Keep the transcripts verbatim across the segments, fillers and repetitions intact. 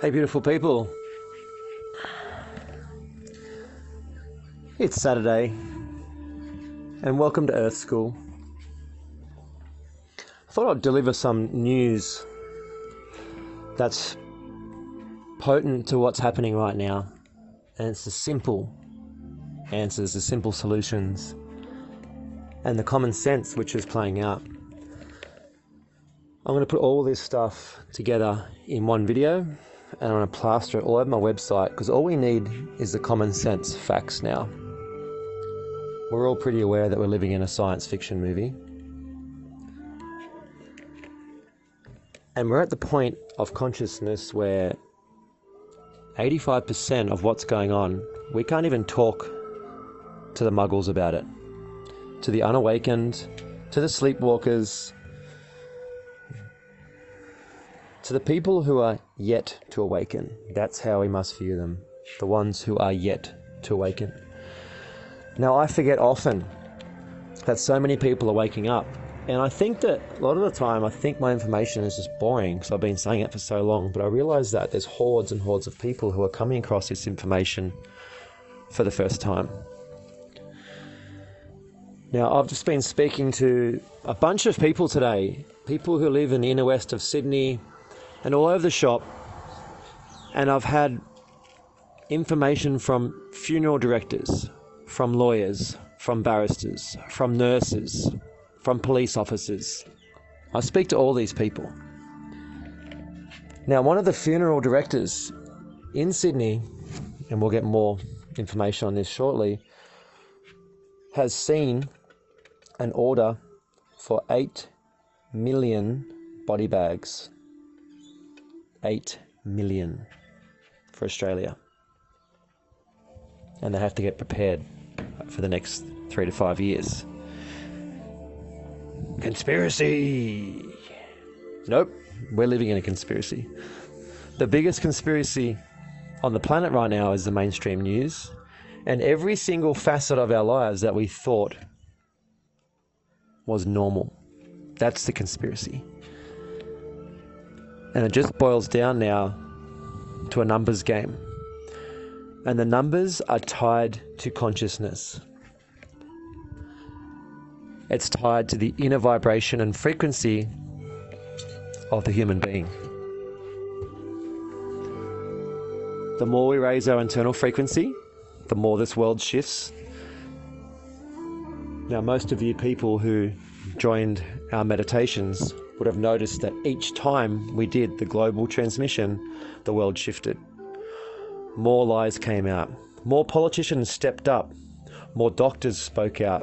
Hey, beautiful people. It's Saturday, and welcome to Earth School. I thought I'd deliver some news that's potent to what's happening right now, and it's the simple answers, the simple solutions, and the common sense which is playing out. I'm going to put all this stuff together in one video, and I'm going to plaster it all over my website, because all we need is the common sense facts now. We're all pretty aware that we're living in a science fiction movie. And we're at the point of consciousness where eighty-five percent of what's going on, we can't even talk to the muggles about it. To the unawakened, to the sleepwalkers, to the people who are yet to awaken. That's how we must view them. The ones who are yet to awaken. Now, I forget often that so many people are waking up. And I think that a lot of the time, I think my information is just boring because I've been saying it for so long. But I realise that there's hordes and hordes of people who are coming across this information for the first time. Now, I've just been speaking to a bunch of people today. People who live in the inner west of Sydney and all over the shop. And I've had information from funeral directors, from lawyers, from barristers, from nurses, from police officers. I speak to all these people. Now, one of the funeral directors in Sydney, and we'll get more information on this shortly, has seen an order for eight million body bags. eight million for Australia. And they have to get prepared for the next three to five years. Conspiracy! Nope, we're living in a conspiracy. The biggest conspiracy on the planet right now is the mainstream news, and every single facet of our lives that we thought was normal. That's the conspiracy. And it just boils down now to a numbers game. And the numbers are tied to consciousness. It's tied to the inner vibration and frequency of the human being. The more we raise our internal frequency, the more this world shifts. Now, most of you people who joined our meditations would have noticed that each time we did the global transmission, the world shifted. More lies came out. More politicians stepped up. More doctors spoke out.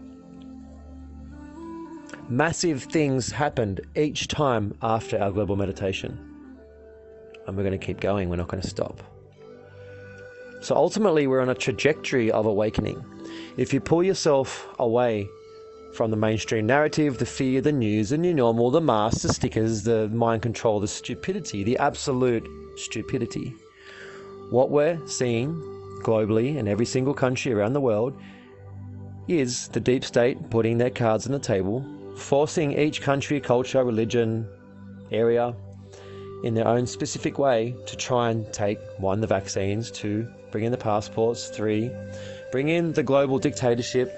Massive things happened each time after our global meditation. And we're going to keep going. We're not going to stop. So ultimately, we're on a trajectory of awakening. If you pull yourself away from the mainstream narrative, the fear, the news, the new normal, the masks, the stickers, the mind control, the stupidity, the absolute stupidity, what we're seeing globally in every single country around the world is the deep state putting their cards on the table, forcing each country, culture, religion, area in their own specific way to try and take, one, the vaccines, two, bring in the passports, three, bring in the global dictatorship,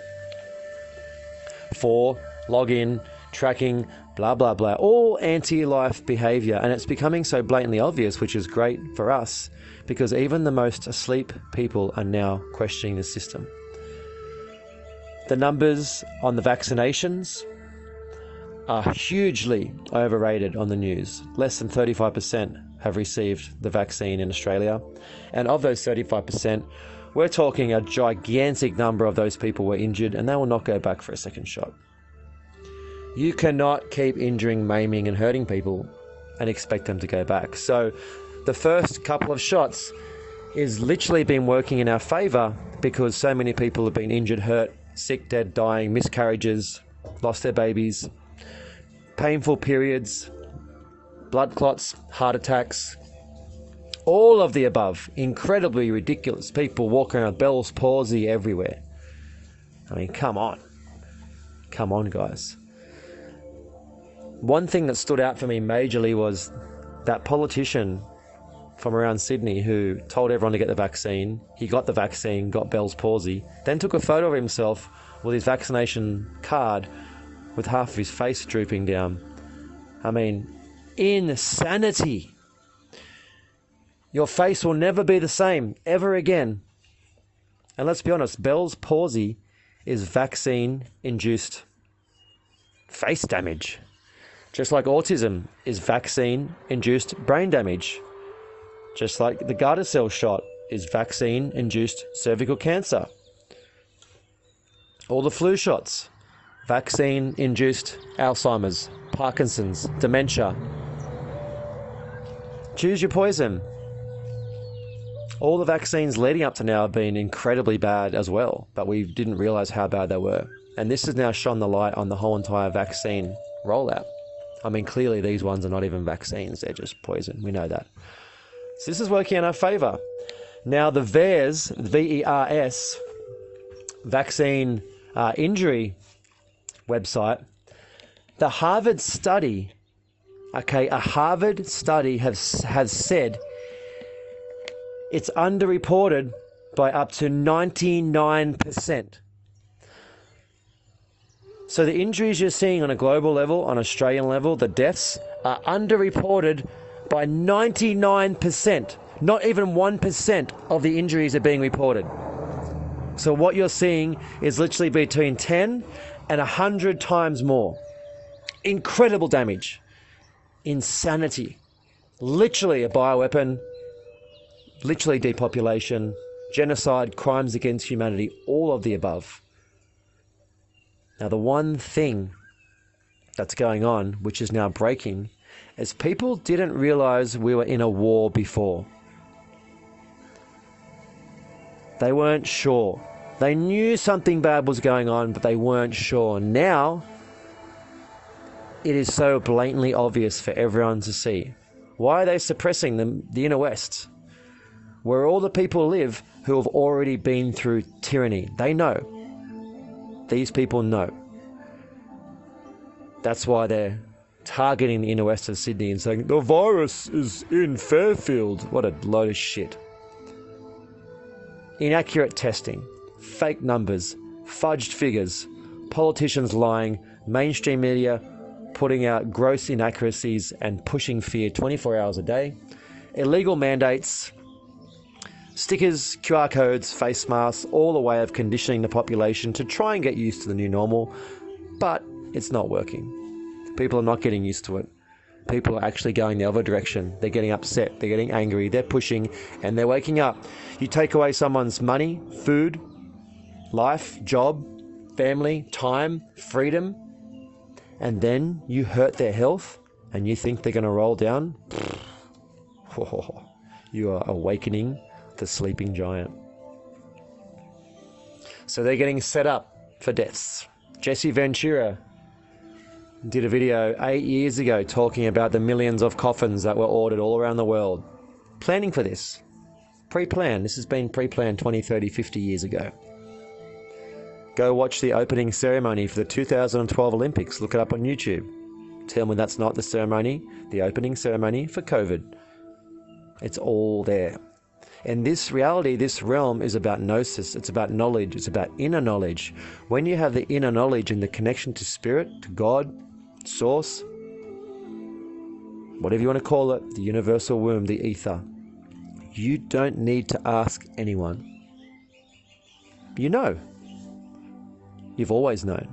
four, log in, tracking, blah, blah, blah, all anti-life behavior. And it's becoming so blatantly obvious, which is great for us, because even the most asleep people are now questioning the system. The numbers on the vaccinations are hugely overrated on the news. Less than thirty-five percent have received the vaccine in Australia. And of those thirty-five percent, we're talking a gigantic number of those people were injured, and they will not go back for a second shot. You cannot keep injuring, maiming, and hurting people and expect them to go back. So the first couple of shots is literally been working in our favor because so many people have been injured, hurt, sick, dead, dying, miscarriages, lost their babies, painful periods, blood clots, heart attacks, all of the above. Incredibly ridiculous. People walking around with Bell's palsy everywhere. I mean, come on. Come on, guys. One thing that stood out for me majorly was that politician from around Sydney who told everyone to get the vaccine. He got the vaccine, got Bell's palsy, then took a photo of himself with his vaccination card with half of his face drooping down. I mean, insanity. Your face will never be the same ever again. And let's be honest, Bell's palsy is vaccine-induced face damage. Just like autism is vaccine-induced brain damage. Just like the Gardasil shot is vaccine-induced cervical cancer. All the flu shots, vaccine-induced Alzheimer's, Parkinson's, dementia. Choose your poison. All the vaccines leading up to now have been incredibly bad as well, but we didn't realize how bad they were. And this has now shone the light on the whole entire vaccine rollout. I mean, clearly these ones are not even vaccines, they're just poison. We know that. So this is working in our favor. Now the V E R S, V E R S, vaccine uh, injury website, the Harvard study, okay, a Harvard study has, has said it's underreported by up to ninety-nine percent. So the injuries you're seeing on a global level, on Australian level, the deaths are underreported by ninety-nine percent. Not even one percent of the injuries are being reported. So what you're seeing is literally between ten and one hundred times more. Incredible damage. Insanity. Literally a bioweapon. Literally depopulation. Genocide, crimes against humanity, all of the above. Now the one thing that's going on, which is now breaking, is people didn't realize we were in a war before. They weren't sure. They knew something bad was going on, but they weren't sure. Now, it is so blatantly obvious for everyone to see. Why are they suppressing the, the inner west? Where all the people live who have already been through tyranny. They know. These people know. That's why they're targeting the inner west of Sydney and saying, the virus is in Fairfield. What a load of shit. Inaccurate testing, fake numbers, fudged figures, politicians lying, mainstream media putting out gross inaccuracies and pushing fear twenty-four hours a day, illegal mandates, stickers, Q R codes, face masks, all a way of conditioning the population to try and get used to the new normal, but it's not working. People are not getting used to it. People are actually going the other direction. They're getting upset, they're getting angry, they're pushing, and they're waking up. You take away someone's money, food, life, job, family, time, freedom, and then you hurt their health, and you think they're going to roll down? You are awakening the sleeping giant. So they're getting set up for deaths. Jesse Ventura did a video eight years ago talking about the millions of coffins that were ordered all around the world. Planning for this. Pre-planned. This has been pre-planned twenty, thirty, fifty years ago. Go watch the opening ceremony for the two thousand twelve Olympics. Look it up on YouTube. Tell me that's not the ceremony, the opening ceremony for COVID. It's all there. And this reality, this realm is about gnosis. It's about knowledge. It's about inner knowledge. When you have the inner knowledge and the connection to spirit, to God, source, whatever you want to call it, the universal womb, the ether, you don't need to ask anyone. You know. You've always known.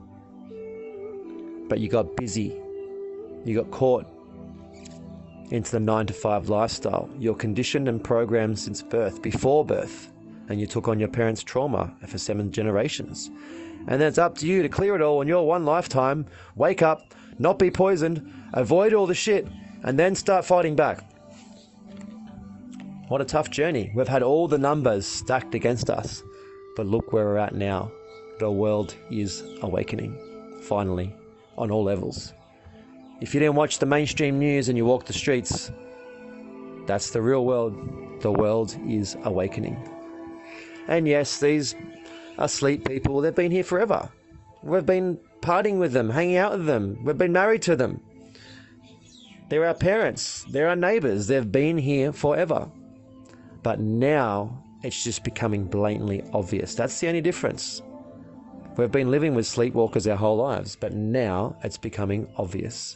But you got busy. You got caught into the nine to five lifestyle. You're conditioned and programmed since birth, before birth, and you took on your parents' trauma for seven generations. And then it's up to you to clear it all in your one lifetime, wake up, not be poisoned, avoid all the shit, and then start fighting back. What a tough journey. We've had all the numbers stacked against us, but look where we're at now. The world is awakening, finally, on all levels. If you didn't watch the mainstream news and you walk the streets, that's the real world. The world is awakening. And yes, these asleep people, they've been here forever. We've been partying with them, hanging out with them. We've been married to them. They're our parents. They're our neighbors. They've been here forever. But now it's just becoming blatantly obvious. That's the only difference. We've been living with sleepwalkers our whole lives, but now it's becoming obvious.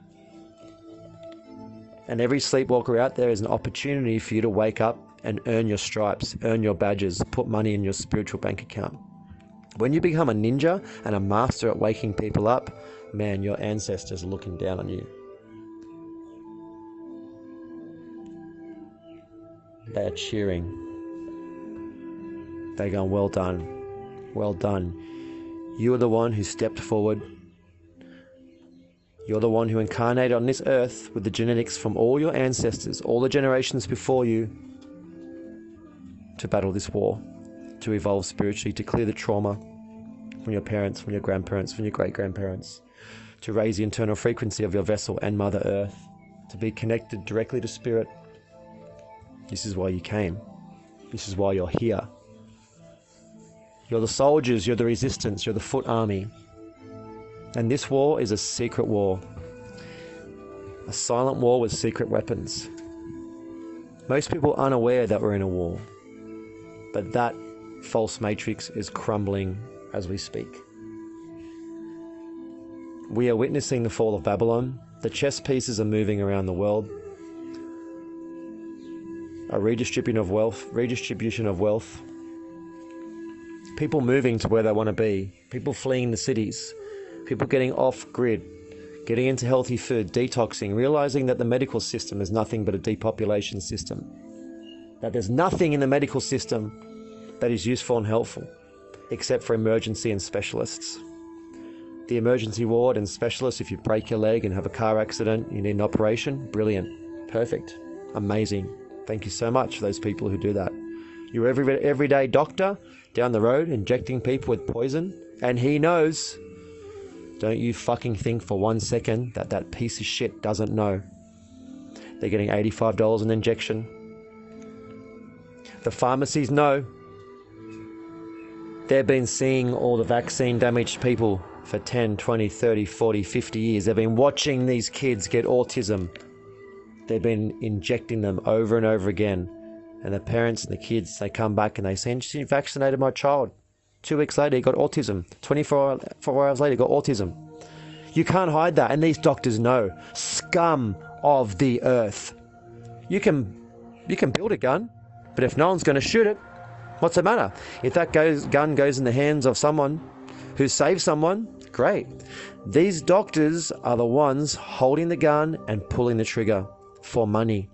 And every sleepwalker out there is an opportunity for you to wake up and earn your stripes, earn your badges, put money in your spiritual bank account. When you become a ninja and a master at waking people up, man, your ancestors are looking down on you. They are cheering. They're going, well done, well done. You are the one who stepped forward. You're the one who incarnated on this earth with the genetics from all your ancestors, all the generations before you, to battle this war, to evolve spiritually, to clear the trauma from your parents, from your grandparents, from your great-grandparents, to raise the internal frequency of your vessel and Mother Earth, to be connected directly to Spirit. This is why you came. This is why you're here. You're the soldiers, you're the resistance, you're the foot army. And this war is a secret war. A silent war with secret weapons. Most people aren't aware that we're in a war. But that false matrix is crumbling as we speak. We are witnessing the fall of Babylon. The chess pieces are moving around the world. A redistribution of wealth, redistribution of wealth. People moving to where they want to be. People fleeing the cities. People getting off grid. Getting into healthy food, detoxing, realizing that the medical system is nothing but a depopulation system. That there's nothing in the medical system that is useful and helpful, except for emergency and specialists. The emergency ward and specialists, if you break your leg and have a car accident, you need an operation, brilliant, perfect, amazing. Thank you so much for those people who do that. Your every, everyday doctor down the road injecting people with poison, and he knows. Don't you fucking think for one second that that piece of shit doesn't know. They're getting eighty-five dollars an injection. The pharmacies know. They've been seeing all the vaccine damaged people for ten, twenty, thirty, forty, fifty years. They've been watching these kids get autism. They've been injecting them over and over again. And the parents and the kids, they come back and they say, she vaccinated my child. Two weeks later, he got autism. twenty-four hours later, he got autism. You can't hide that. And these doctors know. Scum of the earth. You can, you can build a gun, but if no one's going to shoot it, what's the matter? If that goes, gun goes in the hands of someone who saves someone, great. These doctors are the ones holding the gun and pulling the trigger for money.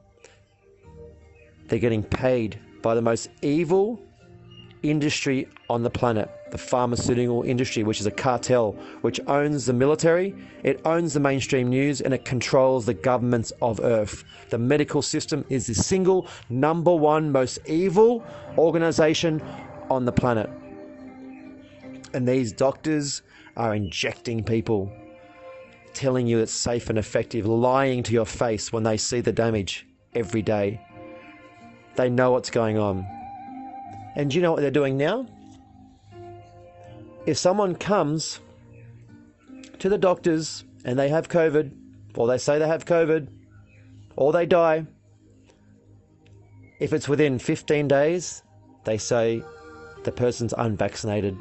They're getting paid by the most evil industry on the planet, the pharmaceutical industry, which is a cartel, which owns the military, it owns the mainstream news, and it controls the governments of Earth. The medical system is the single number one most evil organization on the planet. And these doctors are injecting people, telling you it's safe and effective, lying to your face when they see the damage every day. They know what's going on. And do you know what they're doing now? If someone comes to the doctors and they have COVID, or they say they have COVID, or they die, if it's within fifteen days, they say the person's unvaccinated.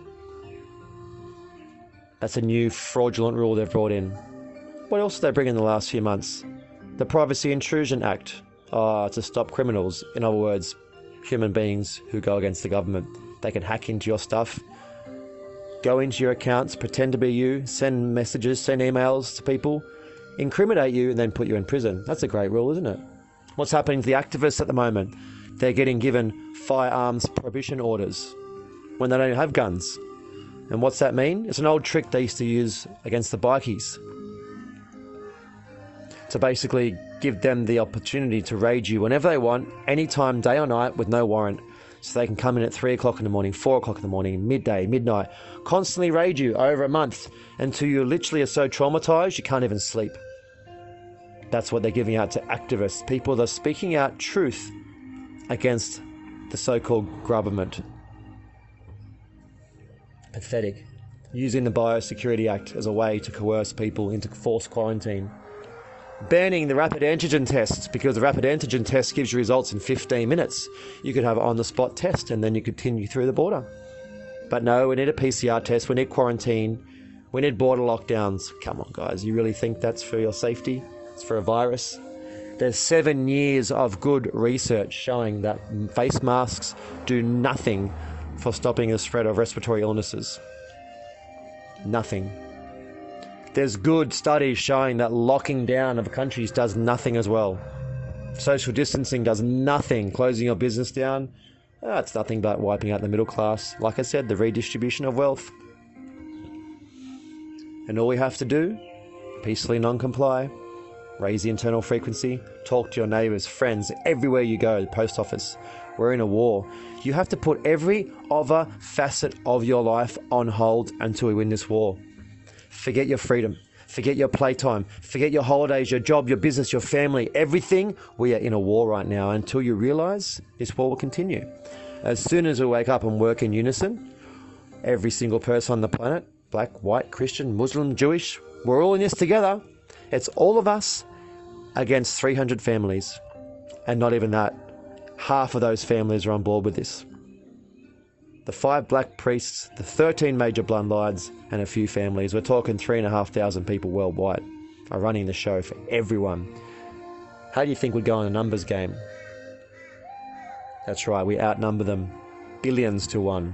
That's a new fraudulent rule they've brought in. What else did they bring in the last few months? The Privacy Intrusion Act, uh, to stop criminals. In other words, human beings who go against the government. They can hack into your stuff, go into your accounts, pretend to be you, send messages, send emails to people, incriminate you, and then put you in prison. That's a great rule, isn't it? What's happening to the activists at the moment? They're getting given firearms prohibition orders when they don't have guns. And what's that mean? It's an old trick they used to use against the bikies, to basically give them the opportunity to raid you whenever they want, anytime, day or night, with no warrant. So they can come in at three o'clock in the morning, four o'clock in the morning, midday, midnight, constantly raid you over a month until you literally are so traumatized you can't even sleep. That's what they're giving out to activists, people that are speaking out truth against the so-called government. Pathetic. Using the Biosecurity Act as a way to coerce people into forced quarantine. Banning the rapid antigen test, because the rapid antigen test gives you results in fifteen minutes. You could have an on-the-spot test and then you continue through the border. But no, we need a P C R test, we need quarantine, we need border lockdowns. Come on, guys, you really think that's for your safety? It's for a virus? There's seven years of good research showing that face masks do nothing for stopping the spread of respiratory illnesses. Nothing. There's good studies showing that locking down of countries does nothing as well. Social distancing does nothing. Closing your business down, oh, it's nothing but wiping out the middle class. Like I said, the redistribution of wealth. And all we have to do, peacefully non-comply, raise the internal frequency, talk to your neighbours, friends, everywhere you go, the post office. We're in a war. You have to put every other facet of your life on hold until we win this war. Forget your freedom. Forget your playtime. Forget your holidays, your job, your business, your family, everything. We are in a war right now. Until you realise this war will continue. As soon as we wake up and work in unison, every single person on the planet, black, white, Christian, Muslim, Jewish, we're all in this together. It's all of us against three hundred families. And not even that. Half of those families are on board with this. The five black priests, the thirteen major bloodlines, and a few families. We're talking three and a half thousand people worldwide are running the show for everyone. How do you think we'd go in a numbers game? That's right, we outnumber them billions to one.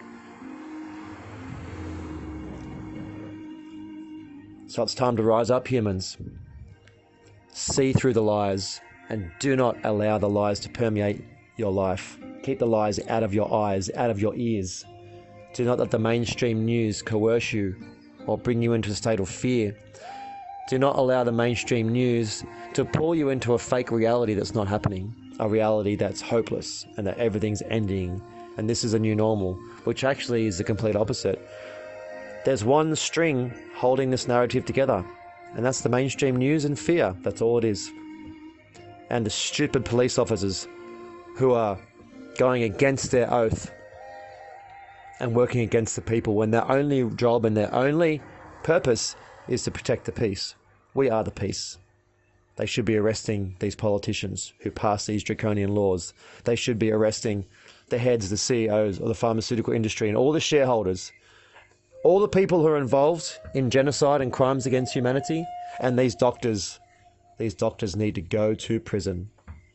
So it's time to rise up, humans. See through the lies and do not allow the lies to permeate your life. Keep the lies out of your eyes, out of your ears. Do not let the mainstream news coerce you or bring you into a state of fear. Do not allow the mainstream news to pull you into a fake reality that's not happening, a reality that's hopeless and that everything's ending and this is a new normal, which actually is the complete opposite. There's one string holding this narrative together, and that's the mainstream news and fear. That's all it is. And the stupid police officers who are going against their oath and working against the people when their only job and their only purpose is to protect the peace. We are the peace. They should be arresting these politicians who pass these draconian laws. They should be arresting the heads, the C E Os of the pharmaceutical industry and all the shareholders, all the people who are involved in genocide and crimes against humanity. And these doctors, these doctors need to go to prison.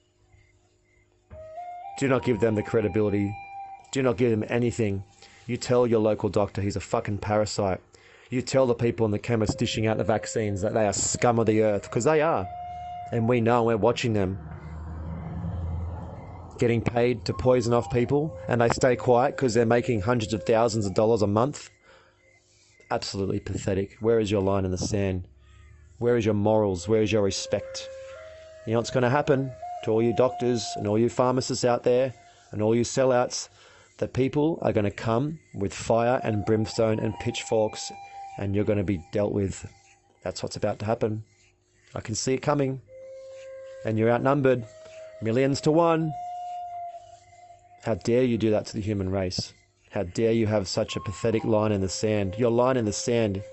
Do not give them the credibility. Do not give them anything. You tell your local doctor he's a fucking parasite. You tell the people in the chemists dishing out the vaccines that they are scum of the earth, because they are. And we know, and we're watching them getting paid to poison off people, and they stay quiet because they're making hundreds of thousands of dollars a month. Absolutely pathetic. Where is your line in the sand? Where is your morals? Where is your respect? You know what's going to happen to all you doctors and all you pharmacists out there and all you sellouts? That people are going to come with fire and brimstone and pitchforks, and you're going to be dealt with. That's what's about to happen. I can see it coming. And you're outnumbered millions to one. How dare you do that to the human race? How dare you have such a pathetic line in the sand? Your line in the sand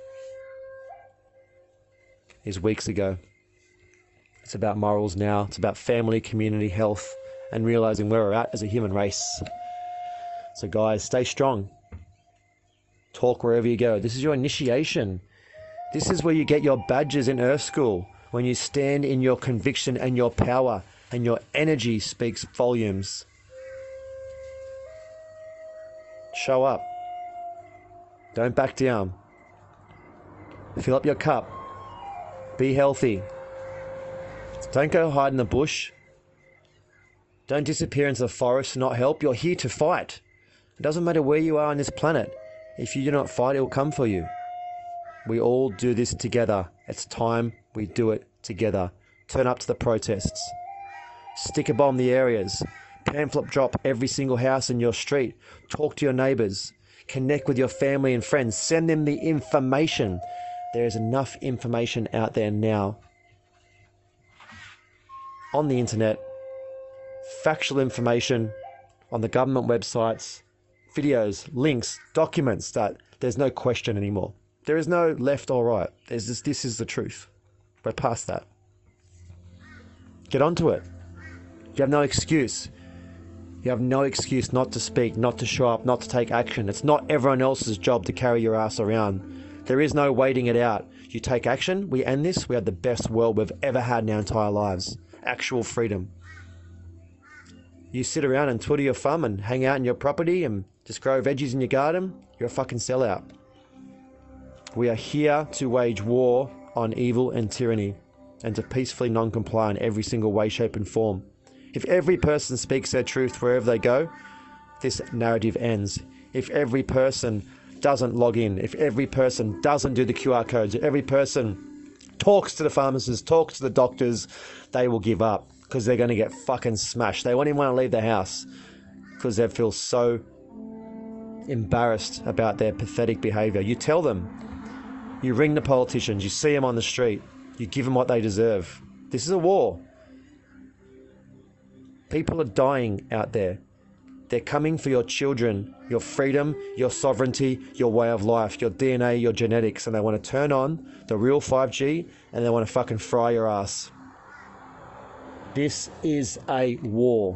is weeks ago. It's about morals now. It's about family, community, health, and realizing where we're at as a human race. So guys, stay strong. Talk wherever you go. This is your initiation. This is where you get your badges in Earth School. When you stand in your conviction and your power and your energy speaks volumes. Show up. Don't back down. Fill up your cup. Be healthy. Don't go hide in the bush. Don't disappear into the forest to not help. You're here to fight. It doesn't matter where you are on this planet. If you do not fight, it will come for you. We all do this together. It's time we do it together. Turn up to the protests. Sticker bomb the areas. Pamphlet drop every single house in your street. Talk to your neighbours. Connect with your family and friends. Send them the information. There is enough information out there now. On the internet. Factual information on the government websites. Videos, links, documents that there's no question anymore. There is no left or right. There's just, this is the truth. We're past that. Get onto it. You have no excuse. You have no excuse not to speak, not to show up, not to take action. It's not everyone else's job to carry your ass around. There is no waiting it out. You take action, we end this, we have the best world we've ever had in our entire lives. Actual freedom. You sit around and twiddle your thumb and hang out in your property and just grow veggies in your garden, you're a fucking sellout. We are here to wage war on evil and tyranny, and to peacefully non-comply in every single way, shape and form. If every person speaks their truth wherever they go, this narrative ends. If every person doesn't log in, if every person doesn't do the Q R codes, if every person talks to the pharmacists, talks to the doctors, they will give up because they're going to get fucking smashed. They won't even want to leave the house because they feel so embarrassed about their pathetic behavior. You tell them, you ring the politicians, you see them on the street, you give them what they deserve. This is a war. People are dying out there. They're coming for your children, your freedom, your sovereignty, your way of life, your D N A, your genetics, and they want to turn on the real five G and they want to fucking fry your ass. This is a war.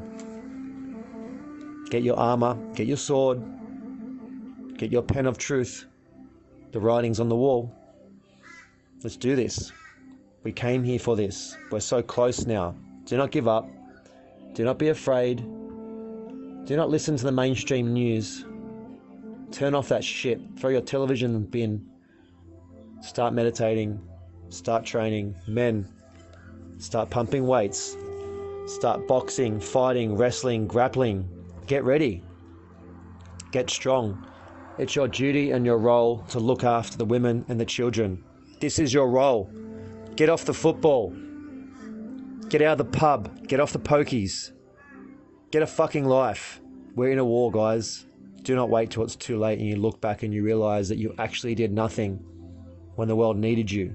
Get your armor, get your sword, get your pen of truth. The writing's on the wall. Let's do this. We came here for this. We're so close now. Do not give up. Do not be afraid. Do not listen to the mainstream news. Turn off that shit. Throw your television bin. Start meditating. Start training. Men, start pumping weights. Start boxing, fighting, wrestling, grappling. Get ready. Get strong. It's your duty and your role to look after the women and the children. This is your role. Get off the football. Get out of the pub. Get off the pokies. Get a fucking life. We're in a war, guys. Do not wait till it's too late and you look back and you realize that you actually did nothing when the world needed you.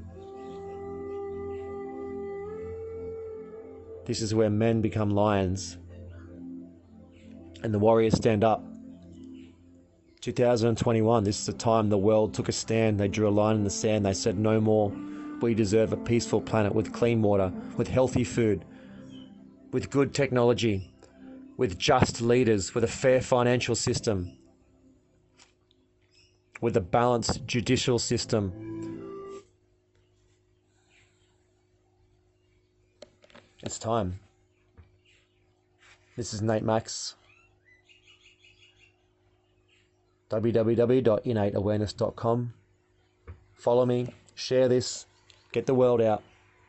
This is where men become lions and the warriors stand up. two thousand twenty-one, this is the time the world took a stand. They drew a line in the sand. They said no more. We deserve a peaceful planet with clean water, with healthy food, with good technology, with just leaders, with a fair financial system, with a balanced judicial system. It's time. This is Nate Max. w w w dot innate awareness dot com. Follow me, share this, get the world out.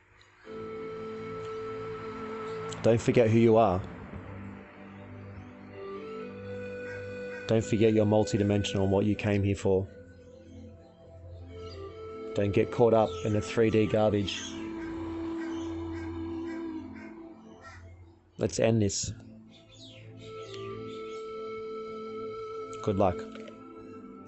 Don't forget who you are. Don't forget you're multidimensional and what you came here for. Don't get caught up in the three D garbage. Let's end this. Good luck.